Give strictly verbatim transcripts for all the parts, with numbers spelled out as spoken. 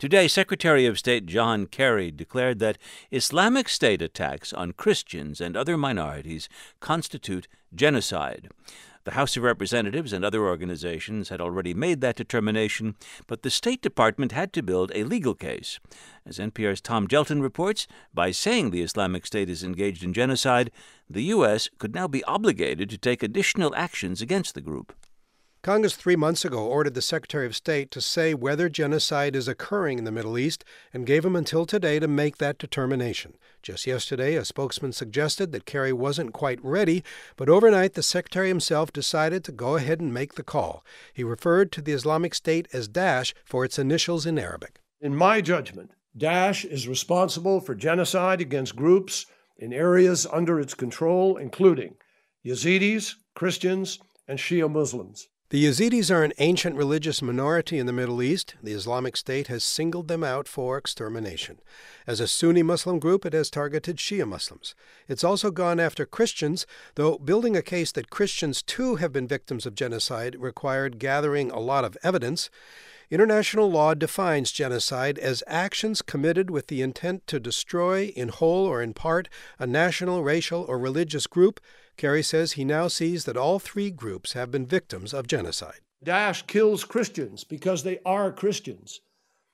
Today, Secretary of State John Kerry declared that Islamic State attacks on Christians and other minorities constitute genocide. The House of Representatives and other organizations had already made that determination, but the State Department had to build a legal case. As N P R's Tom Gelton reports, by saying the Islamic State is engaged in genocide, the U S could now be obligated to take additional actions against the group. Congress three months ago ordered the Secretary of State to say whether genocide is occurring in the Middle East and gave him until today to make that determination. Just yesterday, a spokesman suggested that Kerry wasn't quite ready, but overnight the Secretary himself decided to go ahead and make the call. He referred to the Islamic State as Daesh for its initials in Arabic. In my judgment, Daesh is responsible for genocide against groups in areas under its control, including Yazidis, Christians, and Shia Muslims. The Yazidis are an ancient religious minority in the Middle East. The Islamic State has singled them out for extermination. As a Sunni Muslim group, it has targeted Shia Muslims. It's also gone after Christians, though building a case that Christians too have been victims of genocide required gathering a lot of evidence. International law defines genocide as actions committed with the intent to destroy, in whole or in part, a national, racial, or religious group. Kerry says he now sees that all three groups have been victims of genocide. Daesh kills Christians because they are Christians,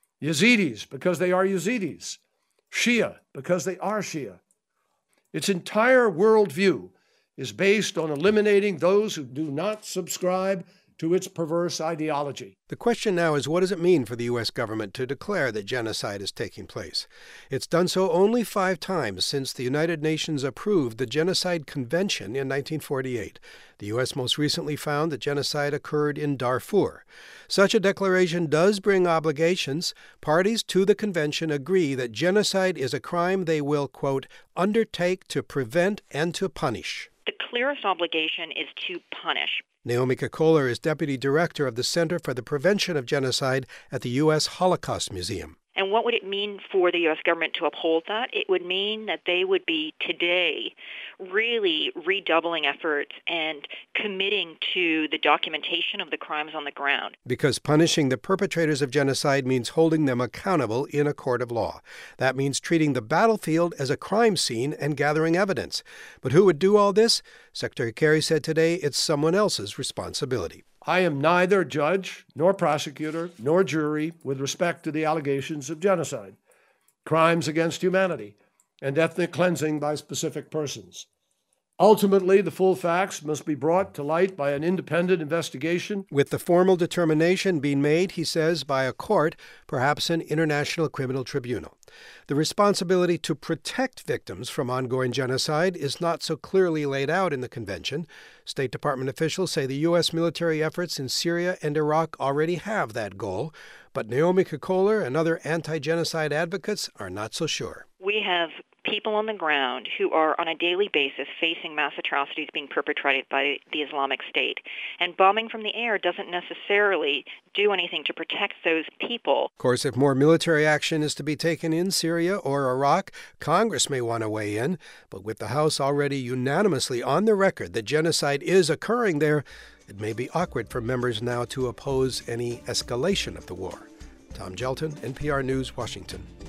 Yazidis because they are Yazidis, Shia because they are Shia. Its entire worldview is based on eliminating those who do not subscribe to its perverse ideology. The question now is, what does it mean for the U S government to declare that genocide is taking place? It's done so only five times since the United Nations approved the Genocide Convention in nineteen forty-eight. The U S most recently found that genocide occurred in Darfur. Such a declaration does bring obligations. Parties to the convention agree that genocide is a crime they will, quote, undertake to prevent and to punish. The clearest obligation is to punish. Naomi Kekoler is Deputy Director of the Center for the Prevention of Genocide at the U S Holocaust Museum. And what would it mean for the U S government to uphold that? It would mean that they would be today really redoubling efforts and committing to the documentation of the crimes on the ground. Because punishing the perpetrators of genocide means holding them accountable in a court of law. That means treating the battlefield as a crime scene and gathering evidence. But who would do all this? Secretary Kerry said today it's someone else's responsibility. I am neither judge nor prosecutor nor jury with respect to the allegations of genocide, crimes against humanity, and ethnic cleansing by specific persons. Ultimately, the full facts must be brought to light by an independent investigation. With the formal determination being made, he says, by a court, perhaps an international criminal tribunal. The responsibility to protect victims from ongoing genocide is not so clearly laid out in the convention. State Department officials say the U S military efforts in Syria and Iraq already have that goal, but Naomi Kekoler and other anti-genocide advocates are not so sure. We have people on the ground who are on a daily basis facing mass atrocities being perpetrated by the Islamic State. And bombing from the air doesn't necessarily do anything to protect those people. Of course, if more military action is to be taken in Syria or Iraq, Congress may want to weigh in. But with the House already unanimously on the record that genocide is occurring there, it may be awkward for members now to oppose any escalation of the war. Tom Gelton, N P R News, Washington.